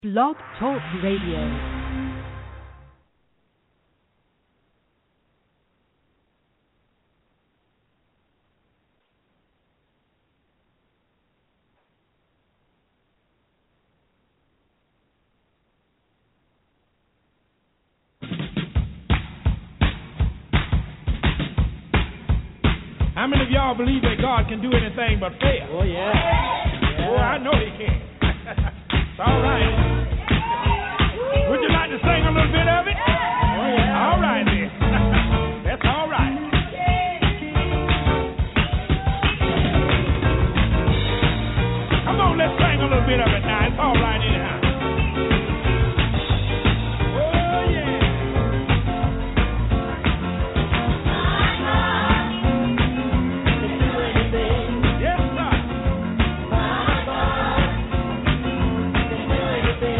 Blog Talk Radio. How many of y'all believe that God can do anything but fail? Oh, yeah. Oh, I know He can. It's all right. Would you like to sing a little bit of it? Oh, yeah. All right, then. That's all right. Come on, let's sing a little bit of it now. It's all right anyhow. Oh, yeah. Yes, sir.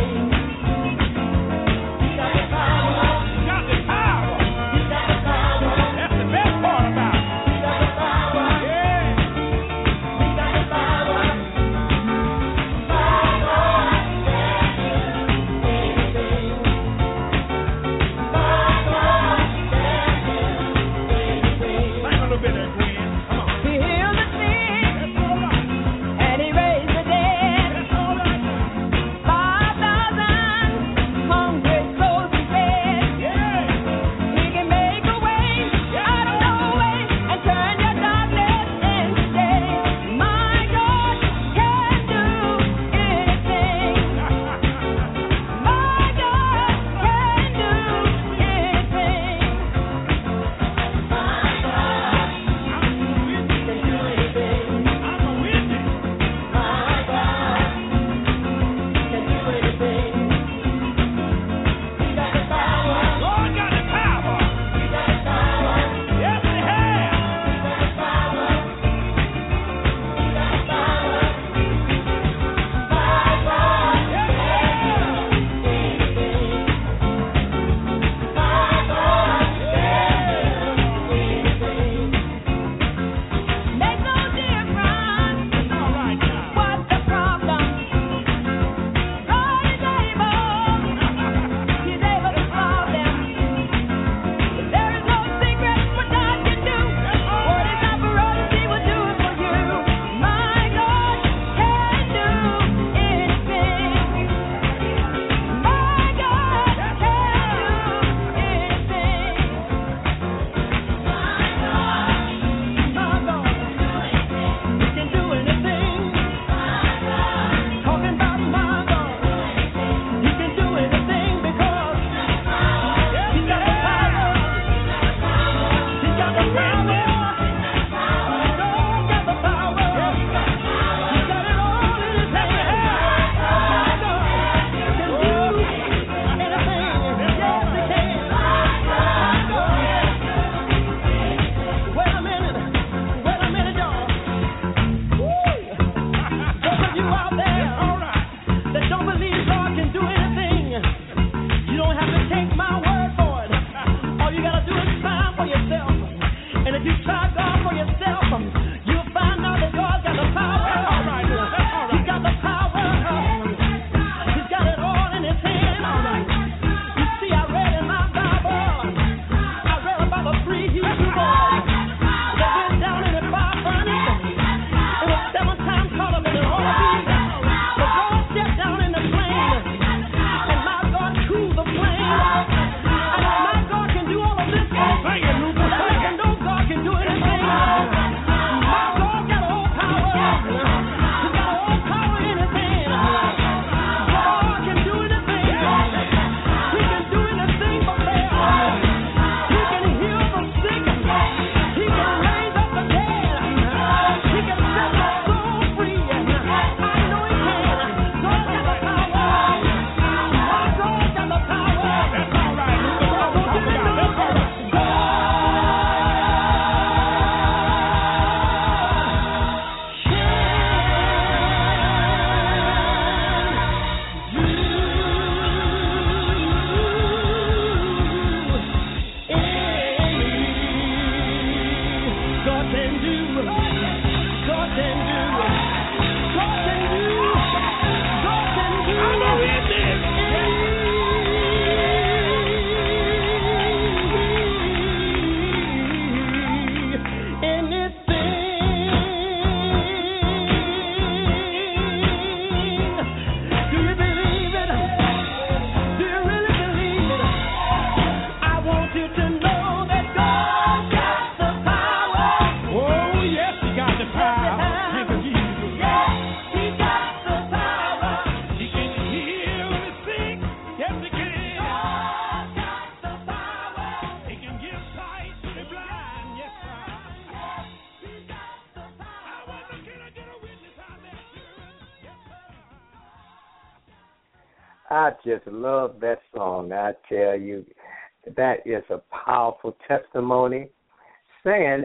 I just love that song. I tell you, that is a powerful testimony. Saying,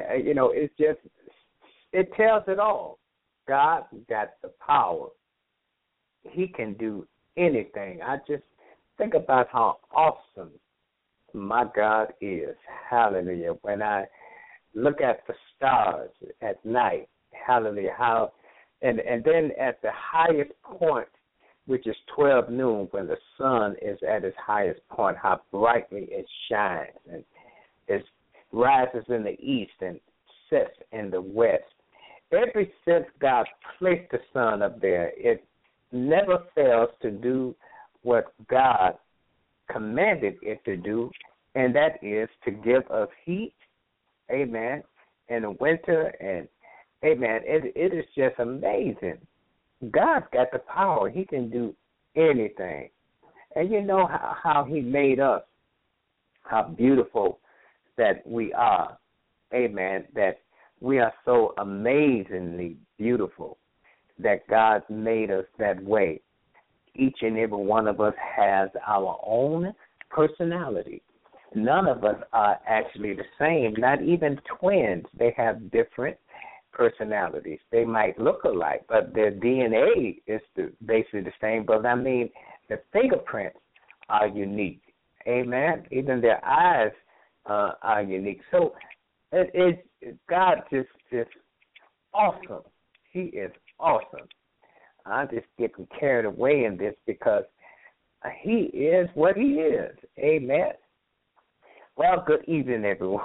it tells it all. God got the power. He can do anything. I just think about how awesome my God is. Hallelujah. When I look at the stars at night, hallelujah, and then at the highest point, which is 12 noon, when the sun is at its highest point, how brightly it shines, and it rises in the east and sets in the west. Ever since God placed the sun up there, it never fails to do what God commanded it to do, and that is to give us heat, amen, in the winter, and amen. It is just amazing. God's got the power. He can do anything. And you know how he made us, how beautiful that we are, amen, that we are so amazingly beautiful that God made us that way. Each and every one of us has our own personality. None of us are actually the same, not even twins. They have different personalities. They might look alike, but their DNA is basically the same. But I mean, the fingerprints are unique. Amen. Even their eyes are unique. So God just awesome. He is awesome. I'm just getting carried away in this because he is what he is. Amen. Well, good evening, everyone.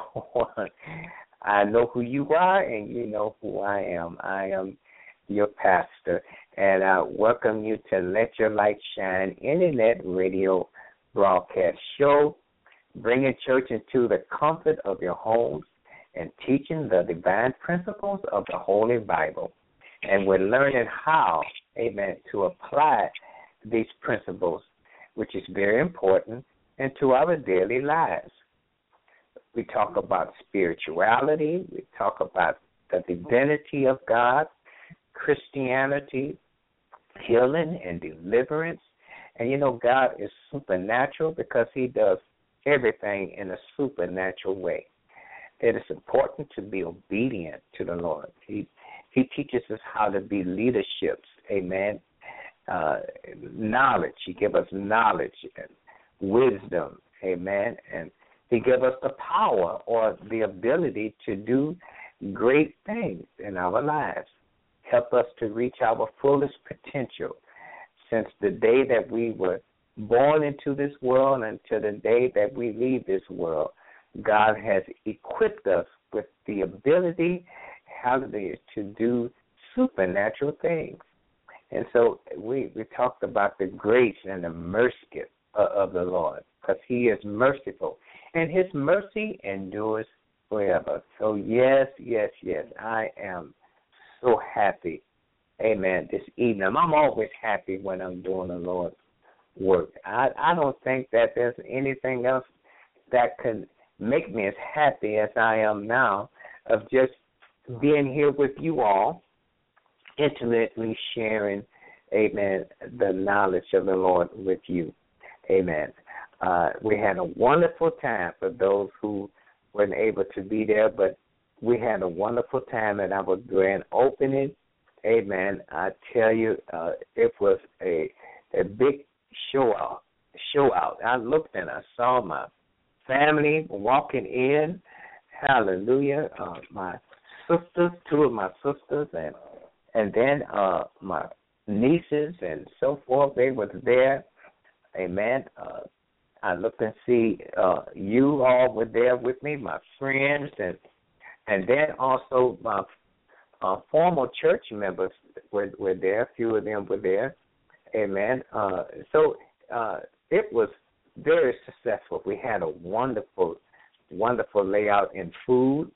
I know who you are, and you know who I am. I am your pastor, and I welcome you to Let Your Light Shine Internet Radio broadcast show, bringing church into the comfort of your homes and teaching the divine principles of the Holy Bible. And we're learning how, amen, to apply these principles, which is very important, into our daily lives. We talk about spirituality. We talk about the divinity of God, Christianity, healing and deliverance. And, you know, God is supernatural because he does everything in a supernatural way. It is important to be obedient to the Lord. He teaches us how to be leaderships, amen, knowledge. He gives us knowledge and wisdom, amen, and he gives us the power or the ability to do great things in our lives, help us to reach our fullest potential. Since the day that we were born into this world until the day that we leave this world, God has equipped us with the ability, hallelujah, to do supernatural things. And so we talked about the grace and the mercy of the Lord, because he is merciful. And his mercy endures forever. So, yes, I am so happy, amen, this evening. I'm always happy when I'm doing the Lord's work. I don't think that there's anything else that can make me as happy as I am now of just being here with you all, intimately sharing, amen, the knowledge of the Lord with you. Amen. We had a wonderful time for those who weren't able to be there, but we had a wonderful time at our grand opening. Amen. I tell you, it was a big show out. I looked and I saw my family walking in. Hallelujah. My sisters, two of my sisters, and then my nieces and so forth, they were there. Amen. I looked and see you all were there with me, my friends, and then also my former church members were there. A few of them were there. Amen. So it was very successful. We had a wonderful layout in food.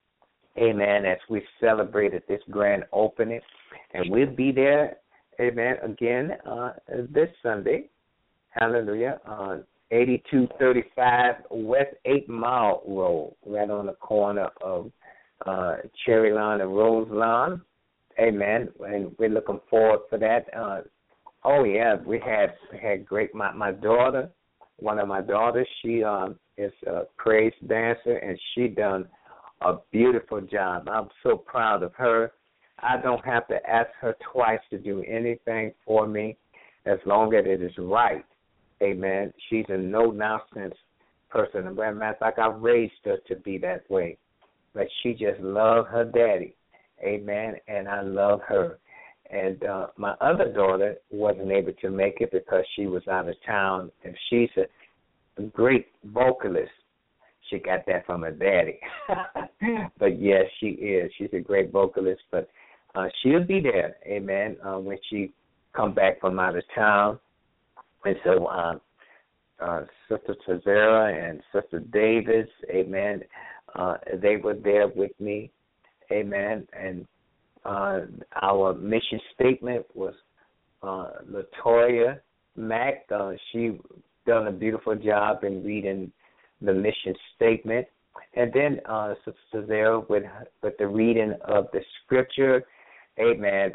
Amen. As we celebrated this grand opening, and we'll be there. Amen. Again this Sunday. Hallelujah. 8235 West 8 Mile Road, right on the corner of Cherry Lawn and Rose Lawn. Amen. And we're looking forward for that. Oh yeah, we had great. My daughter, one of my daughters, she is a praise dancer, and she done a beautiful job. I'm so proud of her. I don't have to ask her twice to do anything for me, as long as it is right. Amen. She's a no-nonsense person. As a matter of fact, I raised her to be that way. But she just loved her daddy. Amen. And I love her. And my other daughter wasn't able to make it because she was out of town. And she's a great vocalist. She got that from her daddy. But, yes, she is. She's a great vocalist. But she'll be there, amen, when she come back from out of town. And so Sister Tazera and Sister Davis, amen, they were there with me, amen. And our mission statement was LaToya Mack. She done a beautiful job in reading the mission statement. And then Sister Tazera with the reading of the scripture, amen.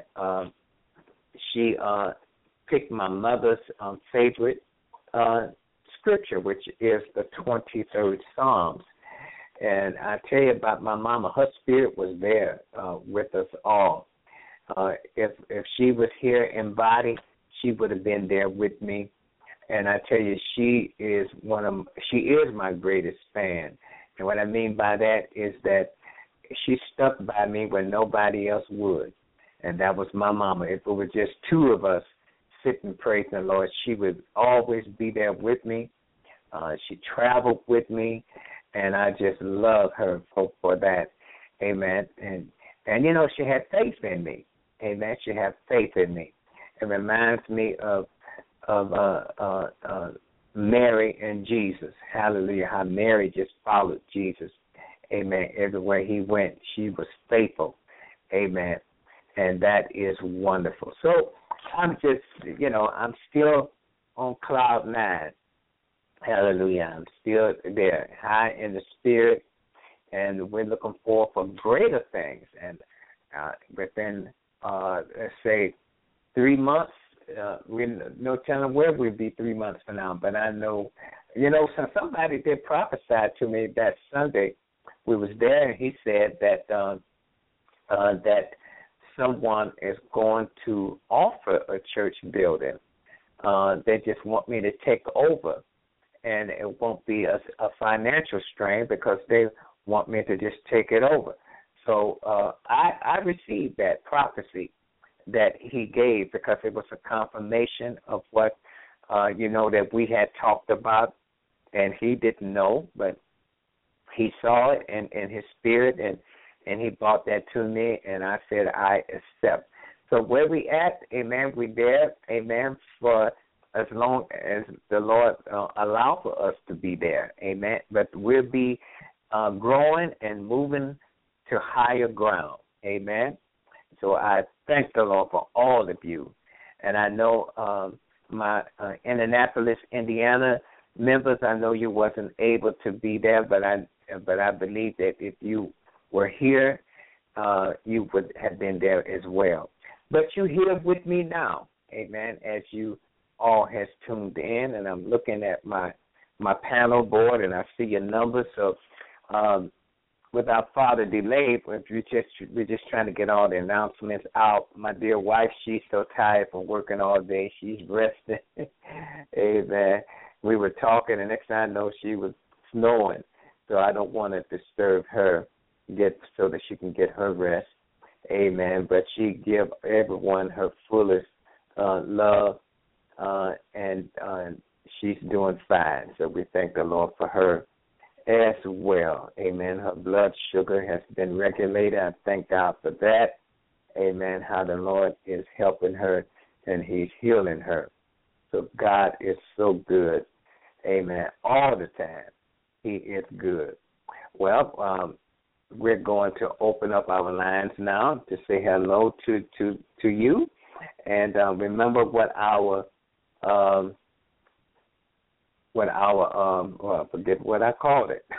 She picked my mother's favorite scripture, which is the 23rd Psalms. And I tell you about my mama, her spirit was there with us all. If she was here in body, she would have been there with me. And I tell you, she is my greatest fan. And what I mean by that is that she stuck by me when nobody else would. And that was my mama. If it was just two of us sitting praising the Lord, she would always be there with me. She traveled with me, and I just love her for that. Amen. And you know, she had faith in me. Amen. She had faith in me. It reminds me of Mary and Jesus. Hallelujah. How Mary just followed Jesus. Amen. Everywhere he went, she was faithful. Amen. And that is wonderful. So I'm just, I'm still on cloud nine. Hallelujah. I'm still there, high in the spirit, and we're looking forward for greater things. And within, let's say, 3 months, we're no telling where we'll be 3 months from now. But I know, somebody did prophesy to me that Sunday. We was there, and he said that that someone is going to offer a church building. They just want me to take over, and it won't be a financial strain because they want me to just take it over. So I received that prophecy that he gave because it was a confirmation of what, that we had talked about, and he didn't know, but he saw it in his spirit, and he brought that to me, and I said, I accept. So where we at, amen, we there, amen, for as long as the Lord allow for us to be there, amen. But we'll be growing and moving to higher ground, amen. So I thank the Lord for all of you. And I know my Indianapolis, Indiana members, I know you wasn't able to be there, but I believe that if you were here, you would have been there as well. But you're here with me now, amen, as you all has tuned in, and I'm looking at my panel board, and I see your numbers. So without further delay, we're just trying to get all the announcements out. My dear wife, she's so tired from working all day. She's resting. Amen. We were talking, and next thing I know, she was snoring. So I don't want to disturb her so that she can get her rest. Amen. But she give everyone her fullest love, and she's doing fine. So we thank the Lord for her as well. Amen. Her blood sugar has been regulated. I thank God for that. Amen. How the Lord is helping her and he's healing her. So God is so good. Amen. All the time. He is good. Well, we're going to open up our lines now to say hello to you. And remember what our I forget what I called it.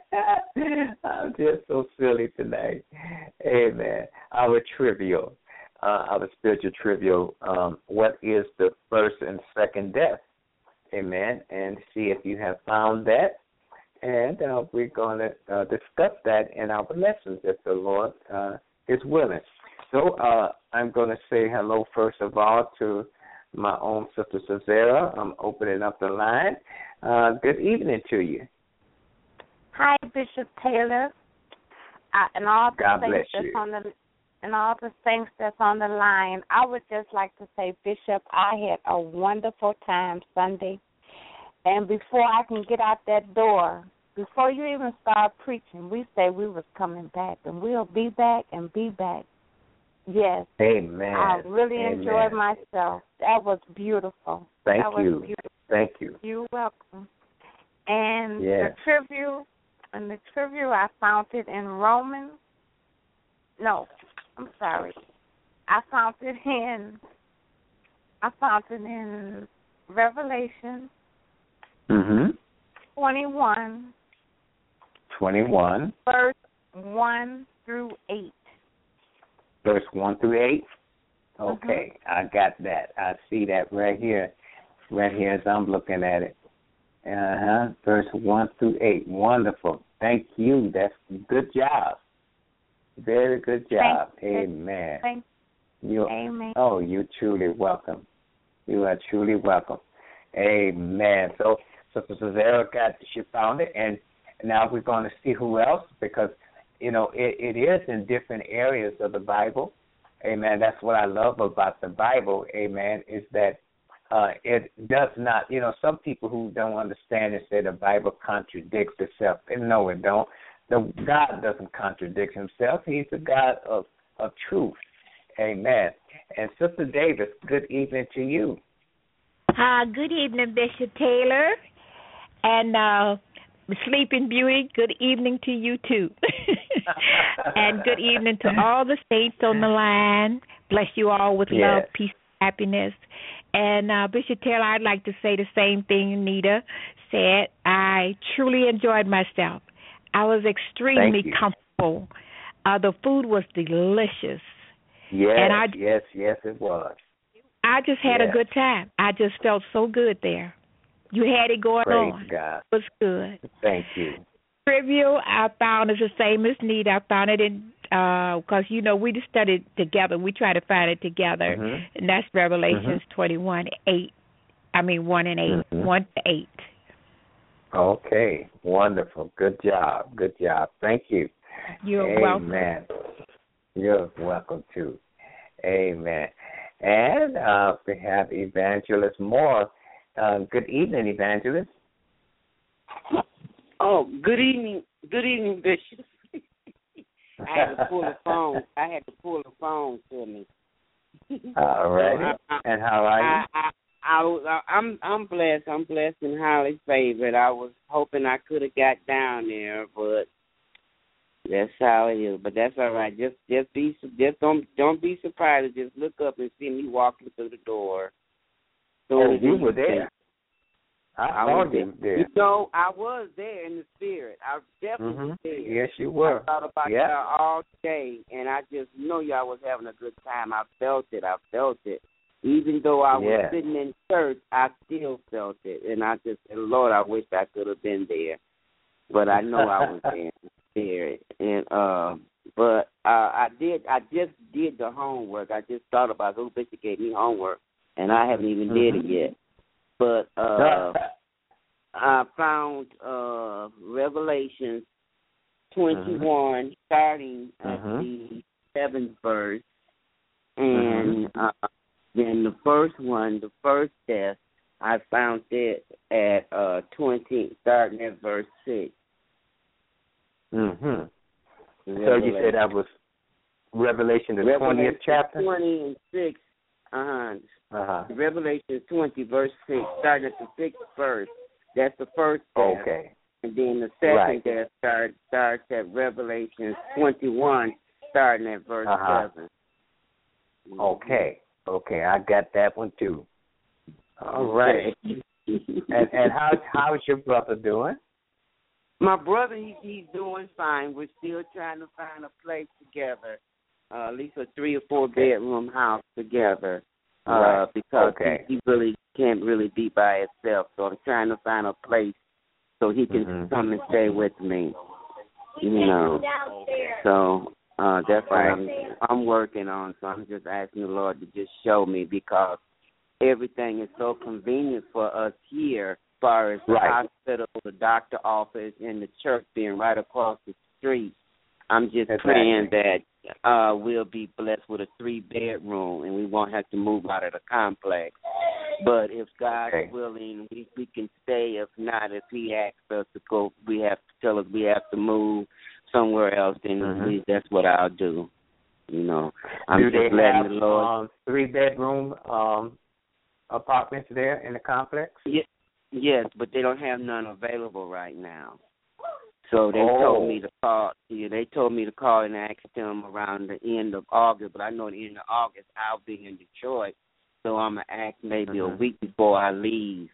I'm just so silly tonight. Amen. Our trivial. our spiritual trivial, what is the first and second death? Amen. And see if you have found that. And we're going to discuss that in our lessons if the Lord is willing. So I'm going to say hello, first of all, to my own Sister Cesara. I'm opening up the line. Good evening to you. Hi, Bishop Taylor, and all the God saints bless that's you. on the and all the saints that's on the line. I would just like to say, Bishop, I had a wonderful time Sunday, and before I can get out that door, before you even start preaching, we said we was coming back, and we'll be back and be back. Yes. Amen. I really Amen. enjoyed myself. That was beautiful. Thank that you. Was beautiful. Thank you. You're welcome. And Yes. the trivia, I found it in Romans. No, I'm sorry. I found it in Revelation 21. 21. Verse 1 through 8. Verse 1 through 8? Okay, I got that. I see that right here as I'm looking at it. Verse 1 through 8. Wonderful. Thank you. That's good job. Very good job. Amen. Thank you. Amen. Oh, you're truly welcome. You are truly welcome. Amen. So Sister Cesara she found it, and now we're going to see who else, because, you know, it is in different areas of the Bible. Amen. That's what I love about the Bible, amen, is that it does not, you know, some people who don't understand it say the Bible contradicts itself. And no, it don't. God doesn't contradict himself. He's a God of truth. Amen. And Sister Davis, good evening to you. Good evening, Bishop Taylor. And Sleeping Beauty, good evening to you, too. And good evening to all the saints on the line. Bless you all with love, peace, happiness. And Bishop Taylor, I'd like to say the same thing Anita said. I truly enjoyed myself. I was extremely comfortable. The food was delicious. Yes, and yes, it was. I just had a good time. I just felt so good there. You had it going Praise on. God. It was good. Thank you. Trivia, I found is the same as Nita. I found it in, because, you know, we just studied together. We try to find it together. And that's Revelations 21, 8. I mean, 1 and 8. 1 to 8. Okay. Wonderful. Good job. Good job. Thank you. You're welcome. Amen. You're welcome, too. Amen. And we have Evangelist Moore. Good evening, Evangelist. Oh, good evening. Good evening, Bishop. I had to pull the phone to me. All right. And how are you? I'm blessed. I'm blessed and highly favored. I was hoping I could have got down there, but that's how it is. But that's all right. Just don't be surprised. Just look up and see me walking through the door. So you were there. I saw you there. You know, I was there in the spirit. I definitely was there. Yes, you were. I thought about y'all all day, and I just know y'all was having a good time. I felt it. Even though I was sitting in church, I still felt it. And I just said, Lord, I wish I could have been there. But I know I was there in the spirit. And but I just did the homework. I just thought about who Bishop gave me homework, and I haven't even did it yet. But I found Revelation 21, starting at the 7th verse, and then the first death, I found it at 20, starting at verse 6. So you said that was Revelation, the 20th chapter? 20 and 6. Revelation 20, verse 6, starting at the 6th verse. That's the first death. Okay. And then the second death starts at Revelation 21, starting at verse 7. Okay. I got that one too. All right. and how's your brother doing? My brother, he's doing fine. We're still trying to find a place together. at least a 3 or 4 bedroom house together. Right. Because he really can't really be by himself. So I'm trying to find a place so he can come and stay with me. You know. So that's what I'm working on. So I'm just asking the Lord to just show me, because everything is so convenient for us here, as far as the hospital, the doctor office, and the church being right across the street. I'm just praying that we'll be blessed with a 3-bedroom and we won't have to move out of the complex. But if God's willing, we can stay. If not, if He asks us to go, we have to tell us we have to move somewhere else, then that's what I'll do. You know, I'm do just they letting have the Lord. 3-bedroom apartments there in the complex? Yes, but they don't have none available right now. So they told me to call. Yeah, they told me to call and ask them around the end of August. But I know at the end of August I'll be in Detroit, so I'm gonna ask maybe a week before I leave.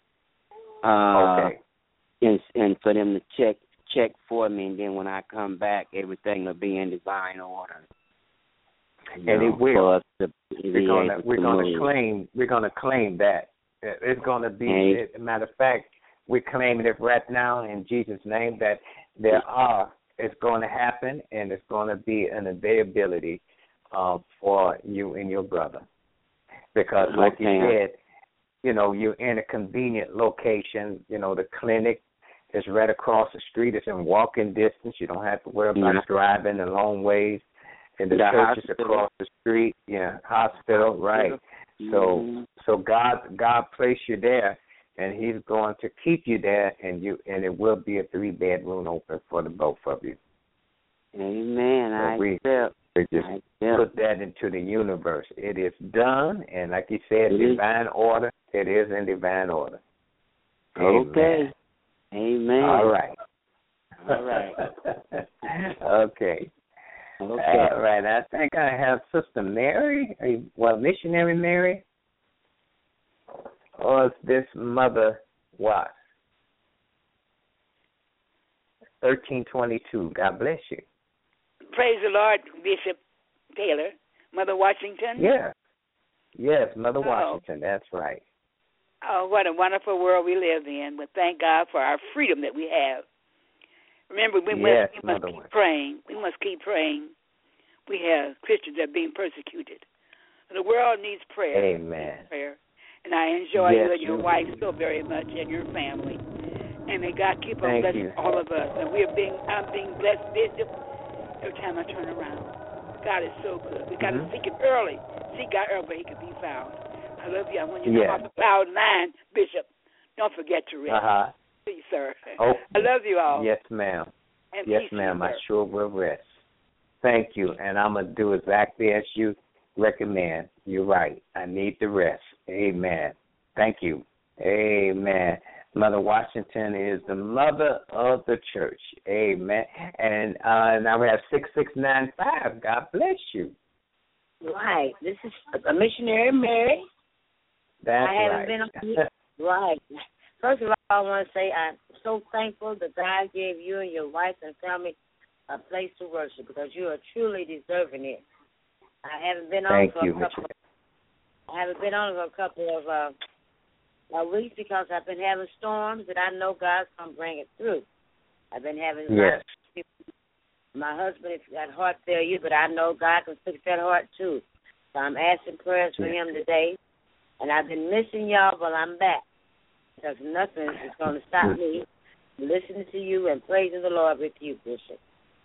And for them to check for me, and then when I come back, everything will be in divine order. And it will. We're gonna claim that. It's gonna be. As a matter of fact, we're claiming it right now in Jesus' name that it's going to happen, and it's going to be an availability for you and your brother. Because like you said, you know, you're in a convenient location. You know, the clinic is right across the street. It's in walking distance. You don't have to worry about driving a long ways. And the church is across the street. Yeah, hospital, right. So God placed you there, and He's going to keep you there, and it will be a 3-bedroom open for the both of you. Amen. So we just put that into the universe. It is done, and like you said, divine order. It is in divine order. Okay. Amen. All right. Okay. All right. I think I have Sister Mary. Missionary Mary. Or is this Mother Watts? 1322. God bless you. Praise the Lord, Bishop Taylor. Mother Washington? Yeah. Yes, Mother Washington. That's right. Oh, what a wonderful world we live in. But thank God for our freedom that we have. Remember, we must keep praying. We must keep praying. We have Christians that are being persecuted. The world needs prayer. Amen. Prayer. And I enjoy you and your wife so very much, and your family. And may God keep on blessing all of us. And I'm being blessed, Bishop, every time I turn around. God is so good. We got to seek Him early. Seek God early where He can be found. I love you. I want you to come off the cloud 9, Bishop. Don't forget to rest. Please, sir. Oh, I love you all. Yes, ma'am. And yes, ma'am. I sure will rest. Thank you. And I'm going to do exactly as you recommend. You're right. I need the rest. Amen. Thank you. Amen. Mother Washington is the mother of the church. Amen. And now we have 6695. God bless you. Right. This is a Missionary Mary. That's I haven't been on right. First of all, I want to say I'm so thankful that God gave you and your wife and family a place to worship, because you are truly deserving it. I haven't been on for a couple of weeks because I've been having storms that I know God's going to bring it through. I've been having my husband has got heart failure, but I know God can fix that heart too. So I'm asking prayers for him today. And I've been missing y'all, but I'm back, because nothing is going to stop me from listening to you and praising the Lord with you, Bishop.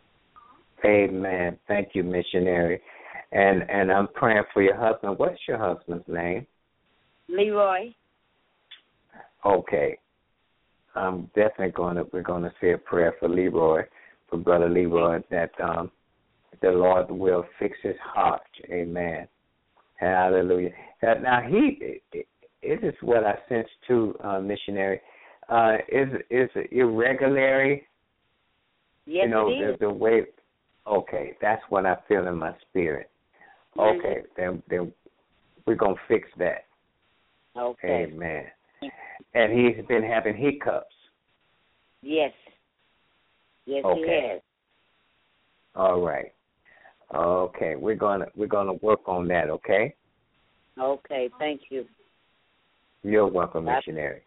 Amen. Thank you, missionary. And I'm praying for your husband. What's your husband's name? Leroy. Okay. I'm definitely we're gonna say a prayer for Leroy, for Brother Leroy, that the Lord will fix his heart. Amen. Hallelujah. Now it is what I sense too, missionary. Is irregularity. Yes, you know, it is. the way. Okay, that's what I feel in my spirit. Okay, then we're gonna fix that. Okay. Amen. And he's been having hiccups. Yes. Yes, okay. he has. All right. Okay, we're gonna work on that. Okay. Okay, thank you. You're welcome, missionary.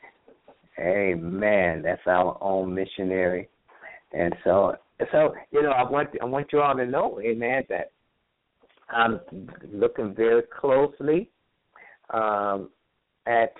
Amen. That's our own missionary, and so I want you all to know, amen, that I'm looking very closely at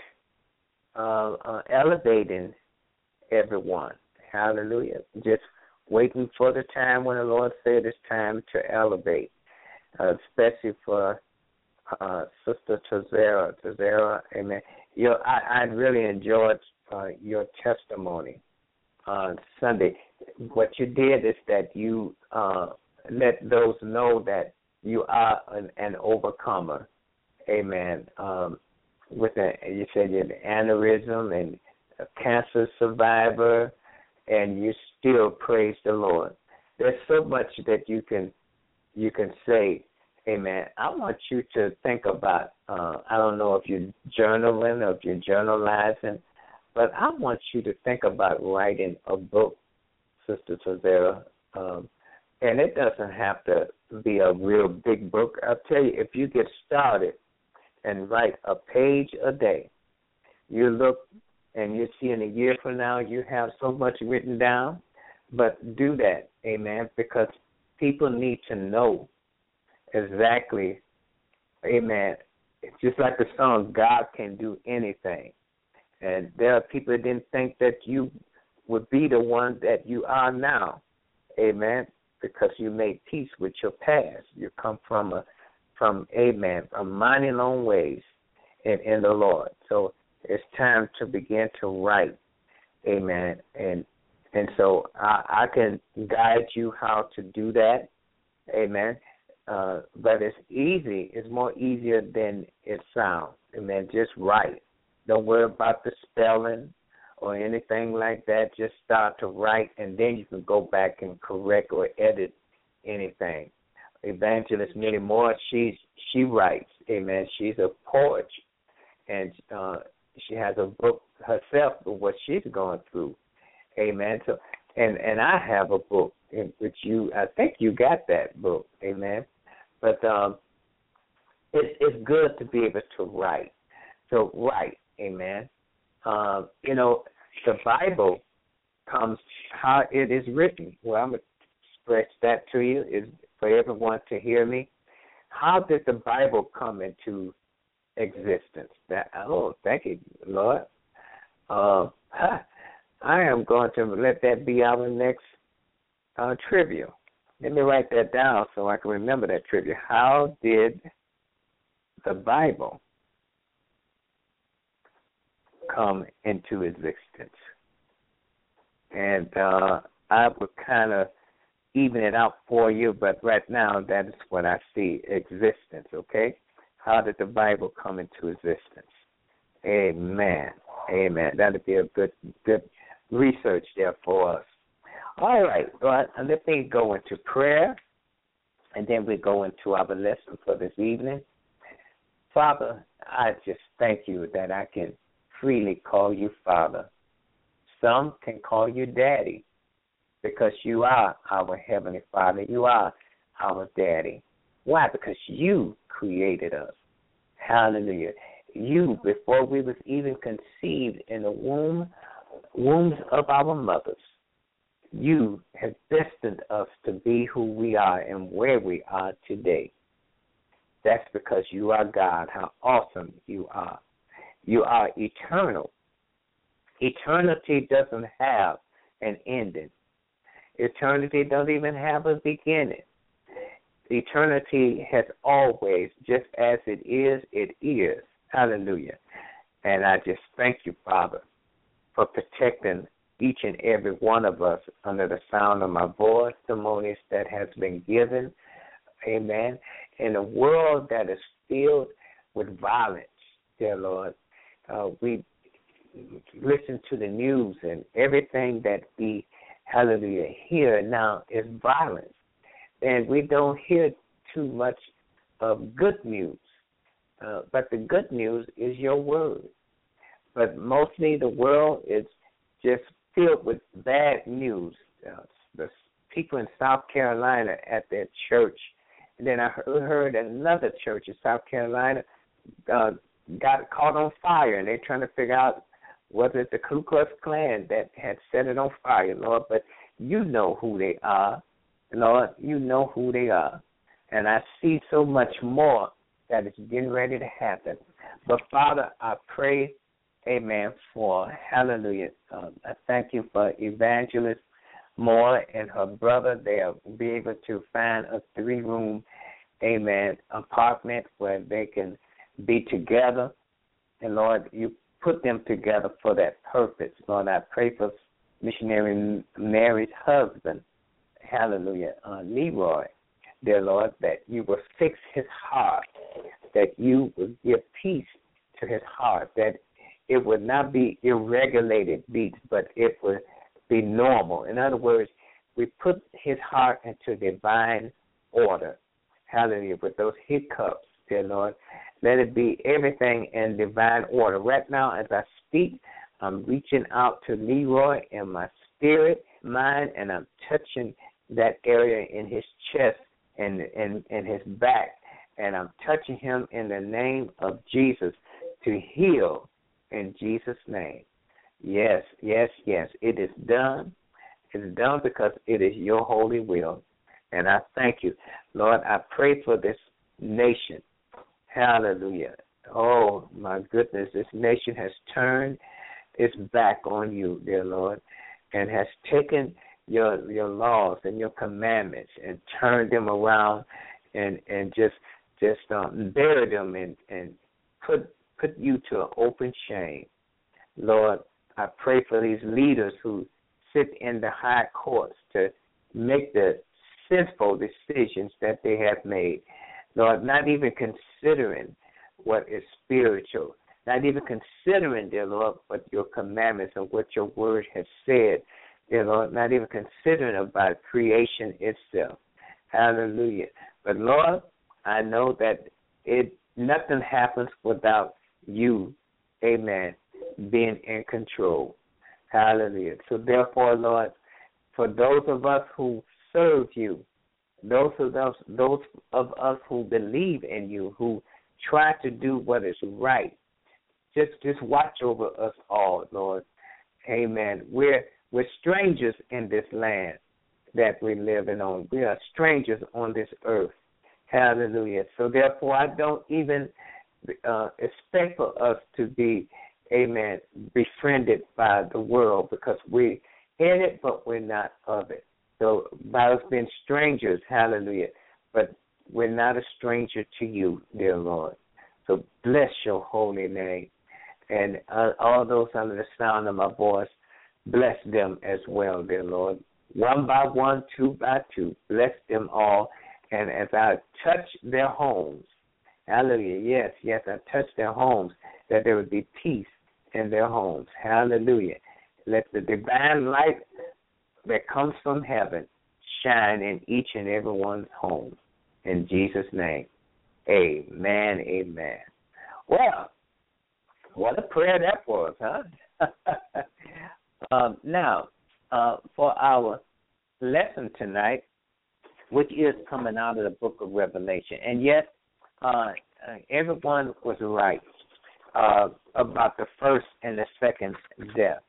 elevating everyone. Hallelujah. Just waiting for the time when the Lord said it's time to elevate, especially for Sister Tazera. Amen. I really enjoyed your testimony on Sunday. What you did is that you let those know that you are an overcomer. Amen. You said you're an aneurysm and a cancer survivor, and you still praise the Lord. There's so much that you can say. Amen. I want you to think about, I don't know if you're journaling or if you're journalizing, but I want you to think about writing a book, Sister Tazera. And it doesn't have to be a real big book. I'll tell you, if you get started and write a page a day, you look and you see in a year from now you have so much written down. But do that, amen, because people need to know exactly, amen. It's just like the song, God can do anything. And there are people that didn't think that you would be the one that you are now, amen, because you made peace with your past. You come from mighty long ways in the Lord. So it's time to begin to write, amen. And so I can guide you how to do that, amen. But it's easy. It's more easier than it sounds. Amen. Just write. Don't worry about the spelling or anything like that. Just start to write, and then you can go back and correct or edit anything. Evangelist Minnie Moore, she writes. Amen. She's a poet, and she has a book herself of what she's going through. Amen. So, and I have a book in which I think you got that book. Amen. But it's good to be able to write. So write, amen. The Bible comes how it is written. Well, I'm going to stretch that to you is for everyone to hear me. How did the Bible come into existence? Thank you, Lord. I am going to let that be our next trivia. Let me write that down so I can remember that trivia. How did the Bible come into existence? And I would kind of even it out for you, but right now that is what I see, existence, okay? How did the Bible come into existence? Amen. Amen. That would be a good research there for us. All right, well, let me go into prayer, and then we go into our lesson for this evening. Father, I just thank you that I can freely call you Father. Some can call you Daddy because you are our Heavenly Father. You are our Daddy. Why? Because you created us. Hallelujah. You, before we was even conceived in the wombs of our mothers, you have destined us to be who we are and where we are today. That's because you are God, how awesome you are. You are eternal. Eternity doesn't have an ending. Eternity doesn't even have a beginning. Eternity has always, just as it is. Hallelujah. And I just thank you, Father, for protecting each and every one of us under the sound of my voice, testimonies that has been given. Amen. In a world that is filled with violence, dear Lord, we listen to the news and everything that we, hallelujah, hear now is violence. And we don't hear too much of good news. But the good news is your word. But mostly the world is just filled with bad news. The people in South Carolina at their church. And then I heard another church in South Carolina got caught on fire, and they're trying to figure out whether it's the Ku Klux Klan that had set it on fire, Lord. But you know who they are, Lord. You know who they are. And I see so much more that is getting ready to happen. But, Father, I pray, amen, for, hallelujah, I thank you for Evangelist Moore and her brother. They'll be able to find a 3-room, amen, apartment where they can be together. And, Lord, you put them together for that purpose. Lord, I pray for Missionary Mary's husband, hallelujah, Leroy, dear Lord, that you will fix his heart, that you will give peace to his heart, that it would not be irregulated beats, but it would be normal. In other words, we put his heart into divine order. Hallelujah. With those hiccups, dear Lord, let it be everything in divine order. Right now, as I speak, I'm reaching out to Leroy in my spirit, mind, and I'm touching that area in his chest and his back. And I'm touching him in the name of Jesus to heal in Jesus' name. Yes, yes, yes. It is done. It's done because it is your holy will. And I thank you. Lord, I pray for this nation. Hallelujah. Oh, my goodness. This nation has turned its back on you, dear Lord, and has taken your laws and your commandments and turned them around and just bury them and put you to an open shame. Lord, I pray for these leaders who sit in the high courts to make the sinful decisions that they have made. Lord, not even considering what is spiritual, not even considering, dear Lord, what your commandments and what your word has said, dear Lord, not even considering about creation itself. Hallelujah. But, Lord, I know that nothing happens without you, amen, being in control. Hallelujah. So, therefore, Lord, for those of us who serve you, those of us who believe in you, who try to do what is right, just watch over us all, Lord. Amen. We're strangers in this land that we live in on. We are strangers on this earth. Hallelujah. So therefore, I don't even expect for us to be, amen, befriended by the world, because we're in it, but we're not of it. So by us being strangers, hallelujah, but we're not a stranger to you, dear Lord. So bless your holy name. And all those under the sound of my voice, bless them as well, dear Lord. One by one, two by two, bless them all. And as I touch their homes, hallelujah, yes, I touch their homes, that there would be peace in their homes. Hallelujah. Let the divine light that comes from heaven shine in each and every one's home. In Jesus' name, amen, amen. Well, what a prayer that was, huh? Now, for our lesson tonight, which is coming out of the book of Revelation. And yes, everyone was right about the first and the second death.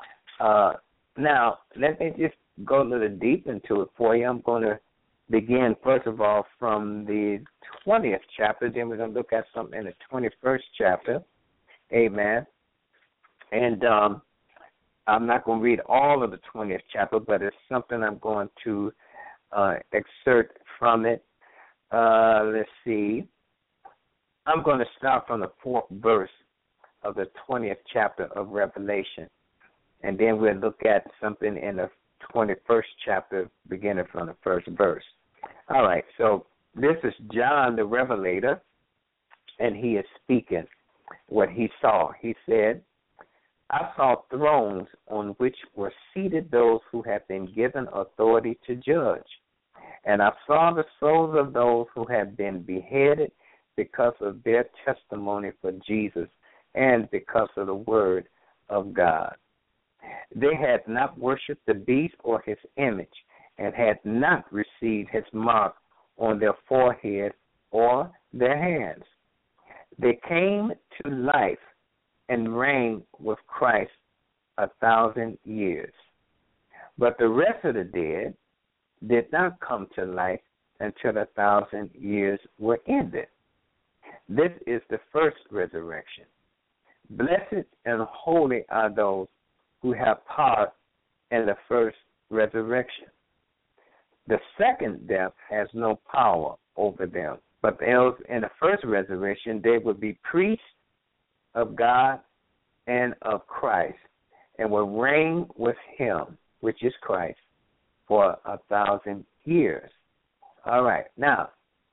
Now, let me just go a little deep into it for you. I'm going to begin, first of all, from the 20th chapter. Then we're going to look at something in the 21st chapter. Amen. And I'm not going to read all of the 20th chapter, but it's something I'm going to excerpt from it. Let's see. I'm going to start from the 4th verse of the 20th chapter of Revelation. And then we'll look at something in the 21st chapter, beginning from the 1st verse. All right, so this is John the Revelator, and he is speaking what he saw. He said, I saw thrones on which were seated those who have been given authority to judge. And I saw the souls of those who have been beheaded because of their testimony for Jesus and because of the word of God. They had not worshipped the beast or his image, and had not received his mark on their forehead or their hands. They came to life and reigned with Christ 1,000 years. But the rest of the dead did not come to life until 1,000 years were ended. This is the first resurrection. Blessed and holy are those who have part in the first resurrection. The second death has no power over them, but else in the first resurrection they will be priests of God and of Christ, and will reign with him, which is Christ, for 1,000 years. All right. Now,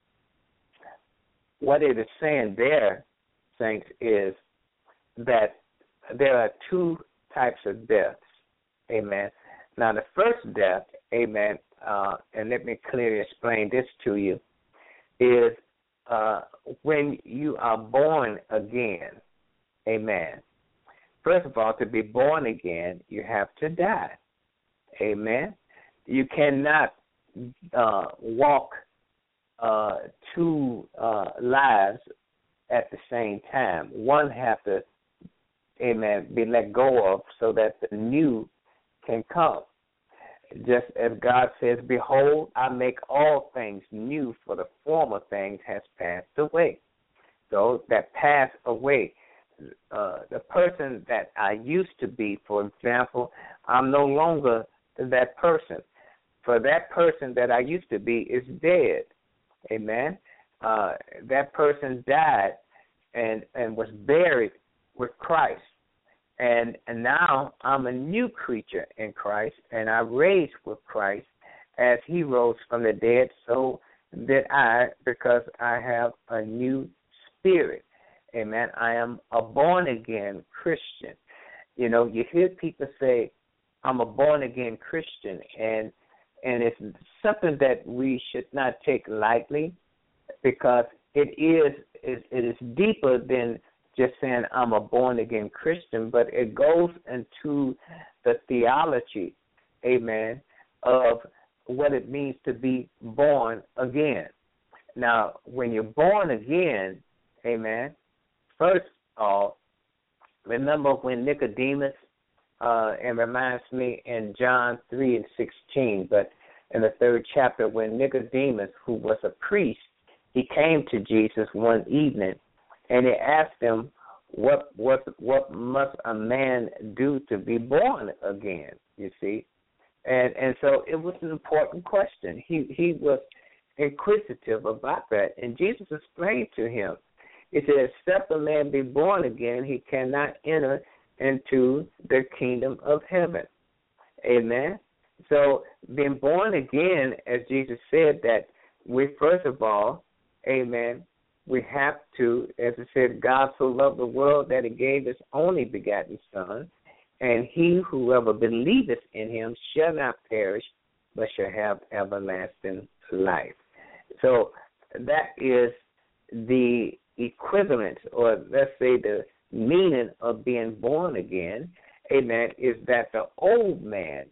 what it is saying there, saints, is that there are two types of deaths. Amen. Now, the first death, amen, and let me clearly explain this to you, is when you are born again. Amen. First of all, to be born again, you have to die. Amen. You cannot walk two lives at the same time. One has to, amen, be let go of so that the new can come. Just as God says, behold, I make all things new, for the former things has passed away. Those that pass away, the person that I used to be, for example, I'm no longer that person. For that person that I used to be is dead. Amen. That person died and was buried with Christ. And now I'm a new creature in Christ, and I raised with Christ as he rose from the dead, so did I, because I have a new spirit. Amen. I am a born-again Christian. You know, you hear people say, I'm a born-again Christian, and it's something that we should not take lightly, because it is deeper than just saying I'm a born-again Christian, but it goes into the theology, amen, of what it means to be born again. Now, when you're born again, amen, first of all, remember when Nicodemus, and reminds me in John 3:16, but in the 3rd chapter, when Nicodemus, who was a priest, he came to Jesus one evening, and he asked him, what must a man do to be born again, you see? And so it was an important question. He was inquisitive about that, and Jesus explained to him. He said, except a man be born again, he cannot enter into the kingdom of heaven. Amen? So being born again, as Jesus said, that we first of all, amen, we have to, as it said, God so loved the world that he gave his only begotten Son, and he whoever believeth in him shall not perish, but shall have everlasting life. So that is the equivalent, or let's say the meaning of being born again, amen, is that the old man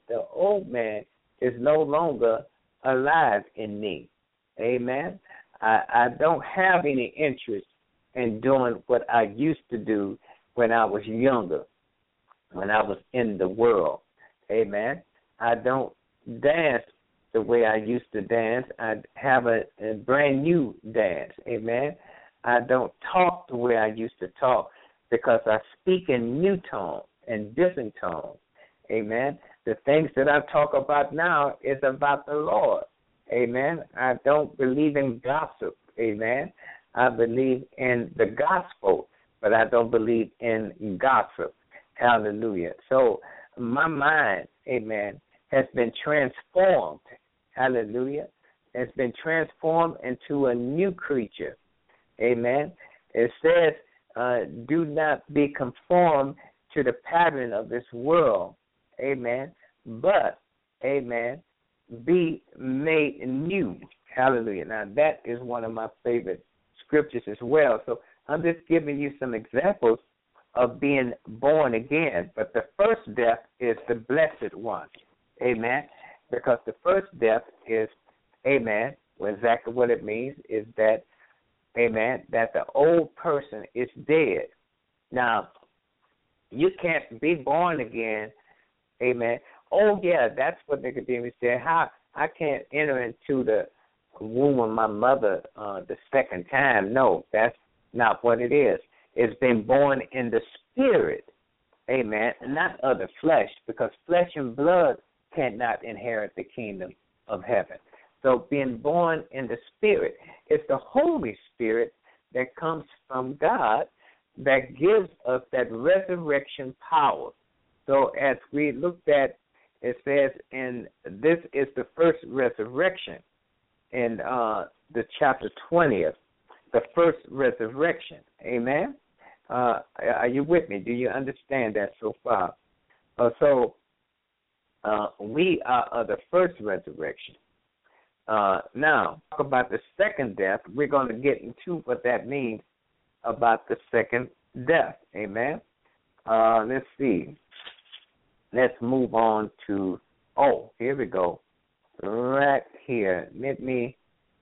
is no longer alive in me. Amen. I don't have any interest in doing what I used to do when I was younger, when I was in the world. Amen. I don't dance the way I used to dance. I have a brand new dance. Amen. I don't talk the way I used to talk, because I speak in new tone and different tone. Amen. The things that I talk about now is about the Lord. Amen. I don't believe in gossip. Amen. I believe in the gospel, but I don't believe in gossip. Hallelujah. So my mind, amen, has been transformed. Hallelujah. Has been transformed into a new creature. Amen. It says, do not be conformed to the pattern of this world. Amen. But, amen, be made new. Hallelujah. Now, that is one of my favorite scriptures as well. So I'm just giving you some examples of being born again. But the first death is the blessed one. Amen. Because the first death is, amen, well, exactly what it means is that, amen, that the old person is dead. Now, you can't be born again, amen. Oh, yeah, that's what Nicodemus said. How I can't enter into the womb of my mother the second time. No, that's not what it is. It's been born in the spirit, amen, not of the flesh, because flesh and blood cannot inherit the kingdom of heaven. So being born in the spirit, it's the Holy Spirit that comes from God that gives us that resurrection power. So as we looked at, it says, and this is the first resurrection in the chapter 20th, the first resurrection. Amen? Are you with me? Do you understand that so far? We are the first resurrection. Now, talk about the second death. We're going to get into what that means about the second death. Amen? Let's see. Let's move on to, here we go. Right here. Let me,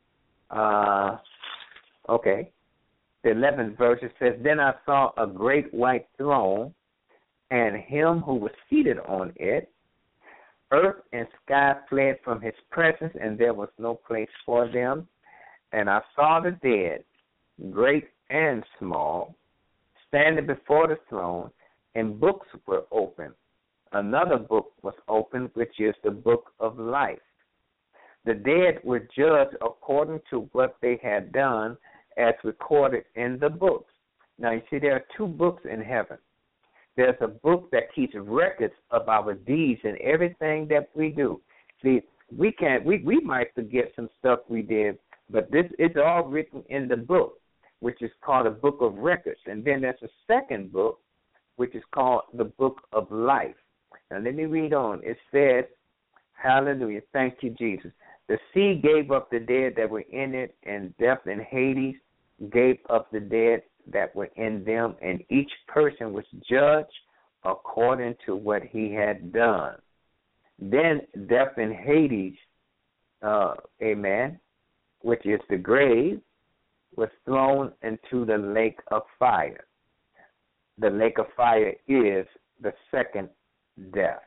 okay. The 11th verse, it says, Then I saw a great white throne, and him who was seated on it. Earth and sky fled from his presence, and there was no place for them. And I saw the dead, great and small, standing before the throne, and books were opened. Another book was opened, which is the book of life. The dead were judged according to what they had done, as recorded in the books. Now, you see, there are two books in heaven. There's a book that keeps records of our deeds and everything that we do. See, we might forget some stuff we did, but it's all written in the book, which is called a book of records. And then there's a second book, which is called the book of life. Now, let me read on. It says, hallelujah, thank you, Jesus. The sea gave up the dead that were in it, and death and Hades gave up the dead that were in them, and each person was judged according to what he had done. Then death and Hades, amen, which is the grave, was thrown into the lake of fire. The lake of fire is the second death.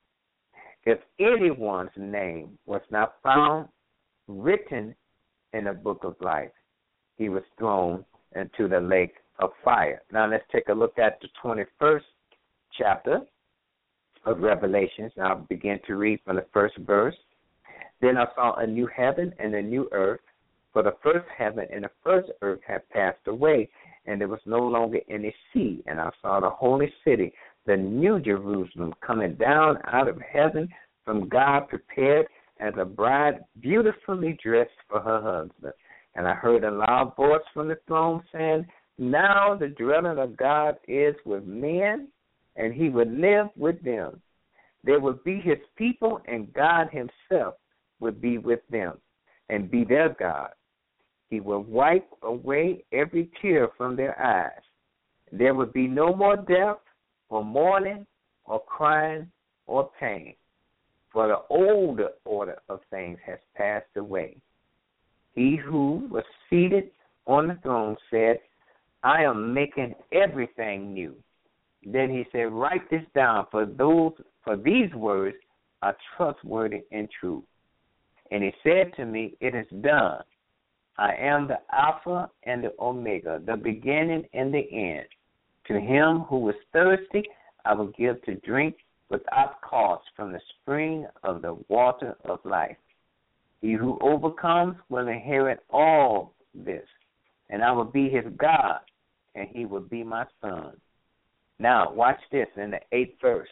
If anyone's name was not found written in the book of life, he was thrown into the lake of fire. Now let's take a look at the 21st chapter of Revelations. I'll begin to read from the first verse. Then I saw a new heaven and a new earth, for the first heaven and the first earth had passed away, and there was no longer any sea. And I saw the holy city, the new Jerusalem, coming down out of heaven from God, prepared as a bride beautifully dressed for her husband. And I heard a loud voice from the throne saying, Now the dwelling of God is with men, and he will live with them. They will be his people, and God himself will be with them and be their God. He will wipe away every tear from their eyes. There will be no more death, or mourning, or crying, or pain, for the older order of things has passed away. He who was seated on the throne said, I am making everything new. Then he said, Write this down, for these words are trustworthy and true. And he said to me, It is done. I am the Alpha and the Omega, the beginning and the end. To him who is thirsty, I will give to drink without cost from the spring of the water of life. He who overcomes will inherit all this, and I will be his God, and he will be my son. Now, watch this in the 8th verse.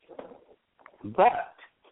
But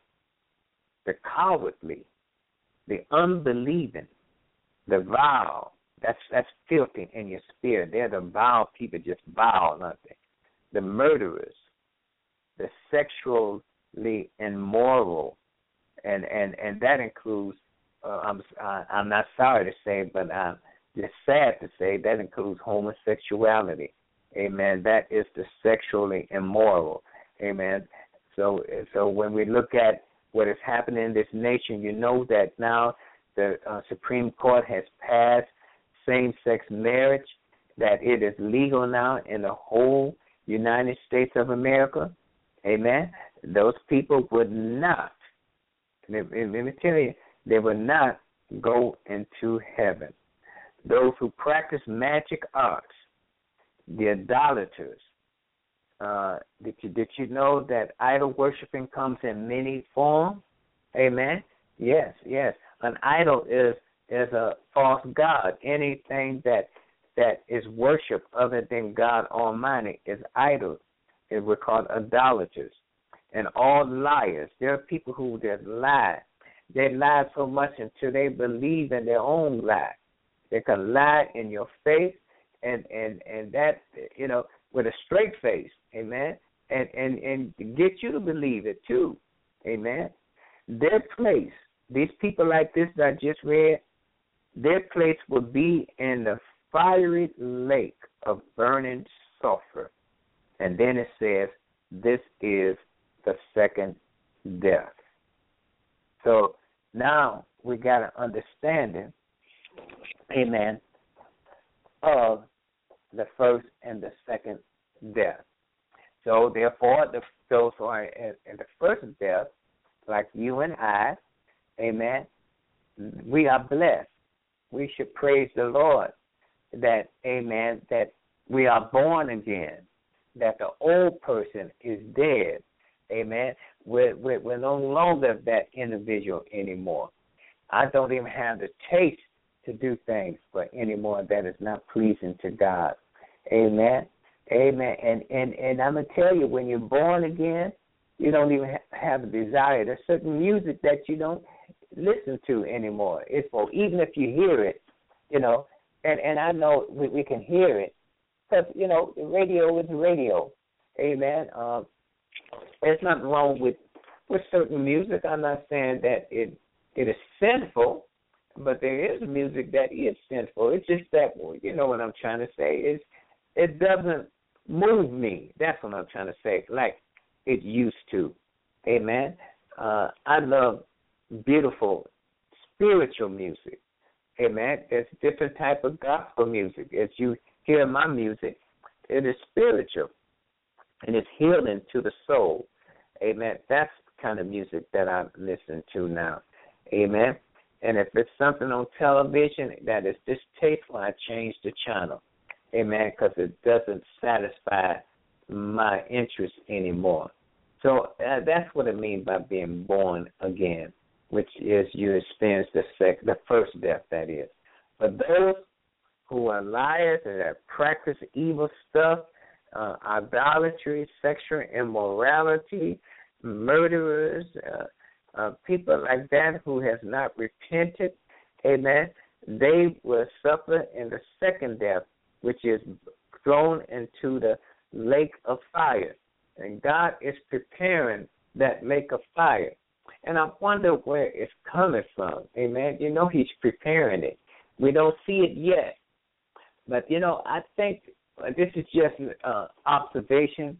the cowardly, the unbelieving, the vile, that's filthy in your spirit. They're the vile people, just vile, aren't they? The murderers, the sexually immoral, and that includes, I'm not sorry to say, but I'm just sad to say, that includes homosexuality. Amen. That is the sexually immoral. Amen. So when we look at what is happening in this nation. You know that now the Supreme Court has passed same-sex marriage, that it is legal now in the whole United States of America. Amen. Those people would not, let me tell you, they would not go into heaven. Those who practice magic arts, the idolaters. Did you know that idol worshiping comes in many forms? Amen. Yes. An idol is a false god. Anything that is worship other than God Almighty is idols. We're called idolaters. And all liars. There are people who just lie. They lie so much until they believe in their own lie. They can lie in your face, and that, with a straight face, amen, and get you to believe it too, amen. Their place, these people like this that I just read, their place will be in the fiery lake of burning sulfur. And then it says, this is the second death. So now we got an understanding, amen, of the first and the second death. So therefore, those who are in the first death, like you and I, amen, we are blessed. We should praise the Lord that, amen, that we are born again, that the old person is dead, amen. We're no longer that individual anymore. I don't even have the taste to do things for anymore that is not pleasing to God. Amen. Amen. And I'm going to tell you, when you're born again, you don't even have a desire. There's certain music that you don't listen to anymore. It's for, even if you hear it, and I know we can hear it, because, the radio is radio. Amen. There's nothing wrong with certain music. I'm not saying that it is sinful, but there is music that is sinful. It's just that, you know what I'm trying to say, it doesn't move me. That's what I'm trying to say, like it used to. Amen. I love beautiful spiritual music. Amen. There's different type of gospel music. As you hear my music, it is spiritual, and it's healing to the soul. Amen. That's the kind of music that I listen to now. Amen. And if it's something on television that is distasteful, I change the channel. Amen, because it doesn't satisfy my interest anymore. So that's what it means by being born again, which is you experience the first death, that is. But those who are liars and that practice evil stuff, idolatry, sexual immorality, murderers, people like that who has not repented, amen, they will suffer in the second death, which is thrown into the lake of fire. And God is preparing that lake of fire. And I wonder where it's coming from, amen. He's preparing it. We don't see it yet. But, I think this is just observation,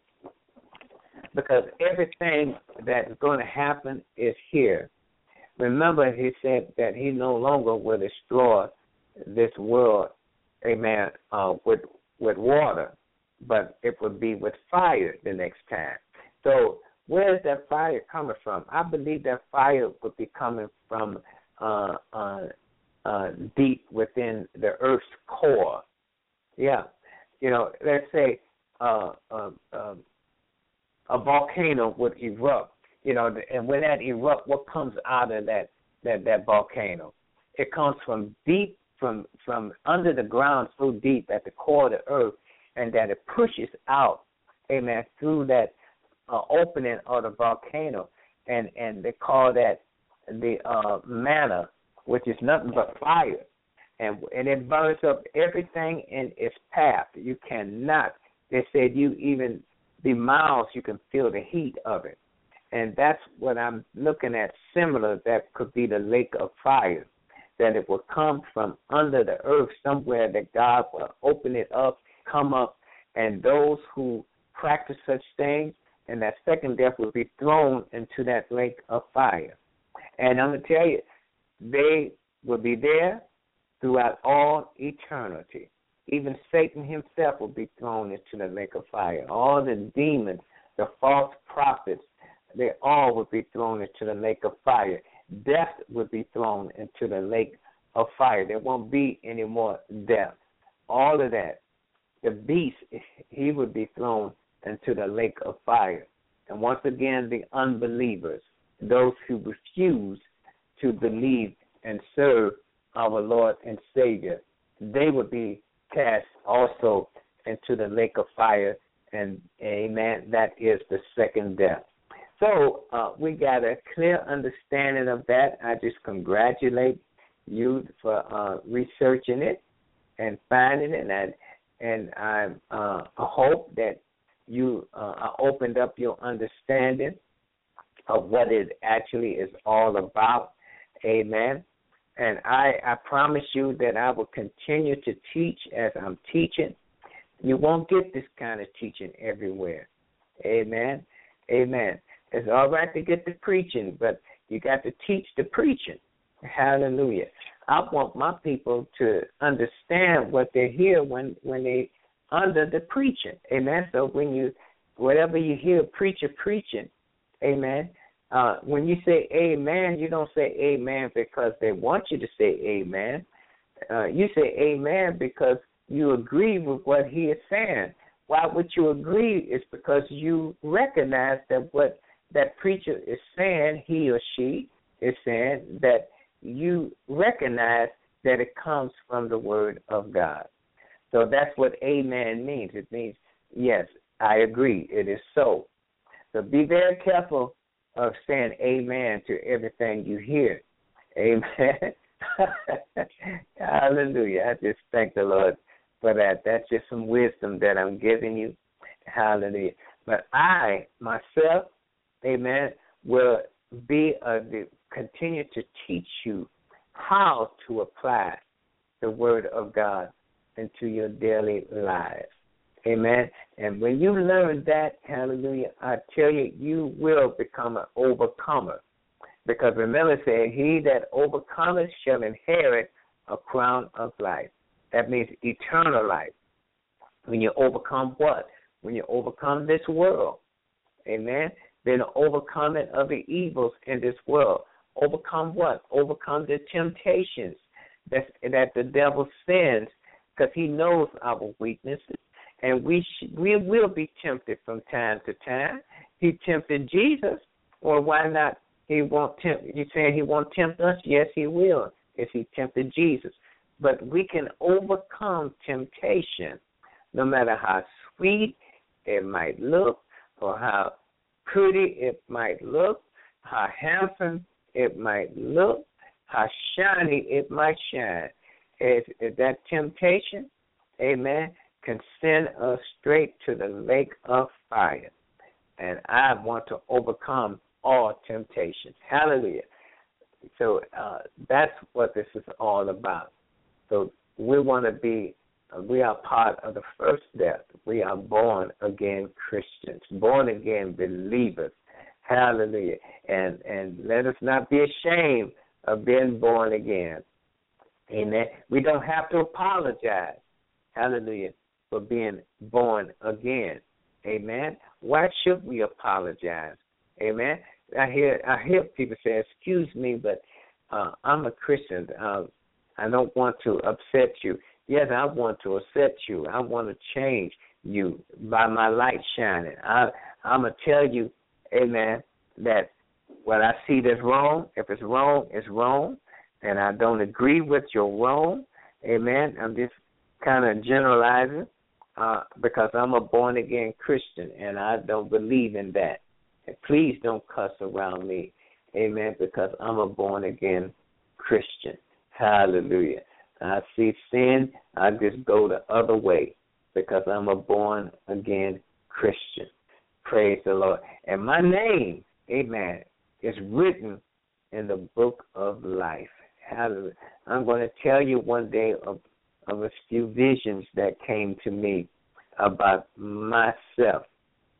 because everything that's going to happen is here. Remember, he said that he no longer will destroy this world, amen, with water, but it would be with fire the next time. So where is that fire coming from? I believe that fire would be coming from deep within the earth's core. Yeah. Let's say a volcano would erupt, and when that erupts, what comes out of that volcano? It comes from deep, from under the ground, so deep at the core of the earth, and that it pushes out, amen, through that opening of the volcano, and they call that the manna, which is nothing but fire, and it burns up everything in its path. You cannot. They said even the miles, you can feel the heat of it, and that's what I'm looking at. Similar, that could be the lake of fire, that it will come from under the earth somewhere, that God will open it up, come up, and those who practice such things, and that second death will be thrown into that lake of fire. And I'm going to tell you, they will be there throughout all eternity. Even Satan himself will be thrown into the lake of fire. All the demons, the false prophets, they all will be thrown into the lake of fire. Death will be thrown into the lake of fire. There won't be any more death. All of that. The beast, he would be thrown into the lake of fire. And once again, the unbelievers, those who refuse to believe and serve our Lord and Savior, they would be cast also into the lake of fire. And amen, that is the second death. So we got a clear understanding of that. I just congratulate you for researching it and finding it, and I hope that you opened up your understanding of what it actually is all about. Amen. And I promise you that I will continue to teach as I'm teaching. You won't get this kind of teaching everywhere. Amen. Amen. It's all right to get the preaching, but you got to teach the preaching. Hallelujah. I want my people to understand what they hear when they under the preaching. Amen. So whatever you hear a preacher preaching, amen, when you say amen, you don't say amen because they want you to say amen. You say amen because you agree with what he is saying. Why would you agree? It's because you recognize that what that preacher is saying, he or she is saying, that you recognize that it comes from the Word of God. So that's what amen means. It means, yes, I agree, it is so. So be very careful of saying amen to everything you hear. Amen. Hallelujah. I just thank the Lord for that. That's just some wisdom that I'm giving you. Hallelujah. But I, myself, amen, will continue to teach you how to apply the Word of God into your daily lives. Amen. And when you learn that, hallelujah, I tell you, you will become an overcomer. Because remember, it said, he that overcometh shall inherit a crown of life. That means eternal life. When you overcome what? When you overcome this world. Amen. Then overcome it of the evils in this world. Overcome what? Overcome the temptations that the devil sends, because he knows our weaknesses. And we will be tempted from time to time. He tempted Jesus. Well, why not? He won't tempt. You saying he won't tempt us? Yes, he will, if he tempted Jesus. But we can overcome temptation, no matter how sweet it might look, or how pretty it might look, how handsome it might look, how shiny it might shine. If that temptation, amen, can send us straight to the lake of fire. And I want to overcome all temptations. Hallelujah. So that's what this is all about. So we want to be, we are part of the first death. We are born again Christians, born again believers. Hallelujah. And let us not be ashamed of being born again. Amen. We don't have to apologize. Hallelujah. For being born again. Amen. Why should we apologize? Amen. I hear people say, excuse me, but I'm a Christian. I don't want to upset you. Yes, I want to upset you. I want to change you by my light shining. I'm going to tell you, amen, that what I see that's wrong, if it's wrong, it's wrong, and I don't agree with your wrong. Amen. I'm just kind of generalizing because I'm a born-again Christian, and I don't believe in that. And please don't cuss around me, amen, because I'm a born-again Christian. Hallelujah. I see sin, I just go the other way because I'm a born-again Christian. Praise the Lord. And my name, amen, is written in the book of life. Hallelujah. I'm going to tell you one day of a few visions that came to me about myself.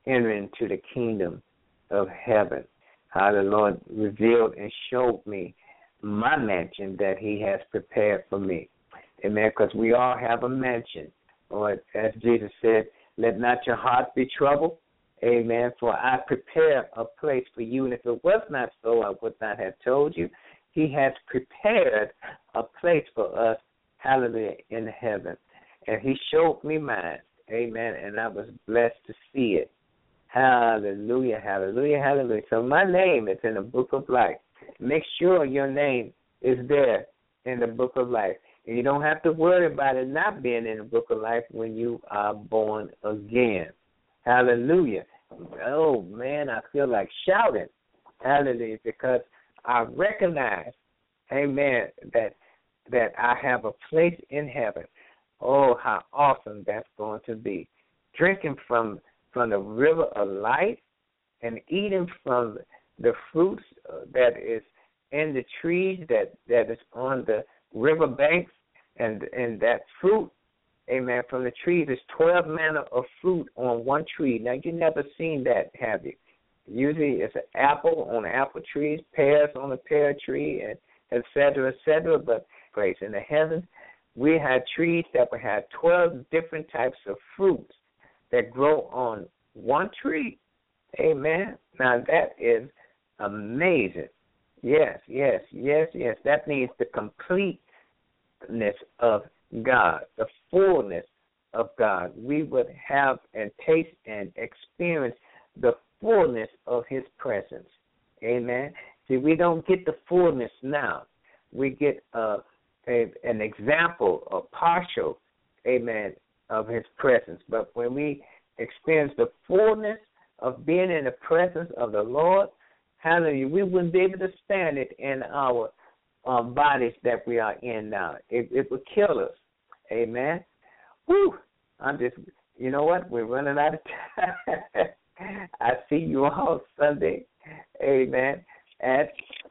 entering into the kingdom of heaven. How the Lord revealed and showed me my mansion that he has prepared for me. Amen, because we all have a mansion. Or as Jesus said, let not your heart be troubled. Amen, for I prepare a place for you. And if it was not so, I would not have told you. He has prepared a place for us, hallelujah, in heaven. And he showed me mine. Amen, and I was blessed to see it. Hallelujah, hallelujah, hallelujah. So my name is in the book of life. Make sure your name is there in the book of life. And you don't have to worry about it not being in the book of life when you are born again. Hallelujah. Oh, man, I feel like shouting. Hallelujah, because I recognize, amen, that I have a place in heaven. Oh, how awesome that's going to be. Drinking from the river of life and eating from the fruits that is in the trees that is on the river banks, and that fruit, amen, from the trees is 12 manner of fruit on one tree. Now, you never seen that, have you? Usually it's an apple on apple trees, pears on a pear tree, and et cetera, but praise in the heavens, we had trees that would have 12 different types of fruits that grow on one tree. Amen. Now, that is amazing. Yes. That means the completeness of God, the fullness of God. We would have and taste and experience the fullness of his presence. Amen. See, we don't get the fullness now. We get an example, a partial, amen, of his presence. But when we experience the fullness of being in the presence of the Lord, hallelujah, we wouldn't be able to stand it in our bodies that we are in now. It would kill us. Amen. Whew. You know what? We're running out of time. I see you all Sunday. Amen. At,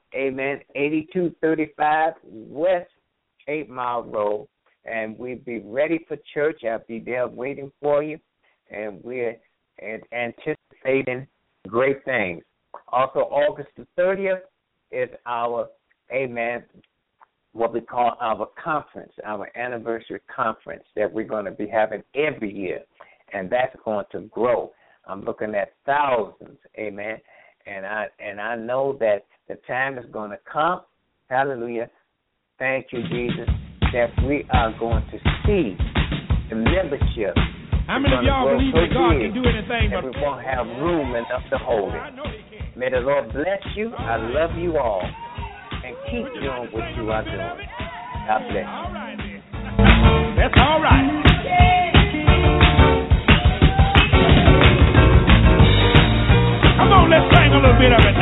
8235 West 8 Mile Road. And we'll be ready for church. I'll be there waiting for you. And we're anticipating great things. Also, August the 30th is our, what we call our conference, our anniversary conference that we're going to be having every year. And that's going to grow. I'm looking at thousands, amen. And I know that the time is going to come, hallelujah, thank you, Jesus, that we are going to see the membership. How many of y'all believe that God can do anything but we won't have room enough to hold it. May the Lord bless you. I love you all. And keep doing what you are doing. God bless you. That's all right. Come on, let's sing a little bit of it.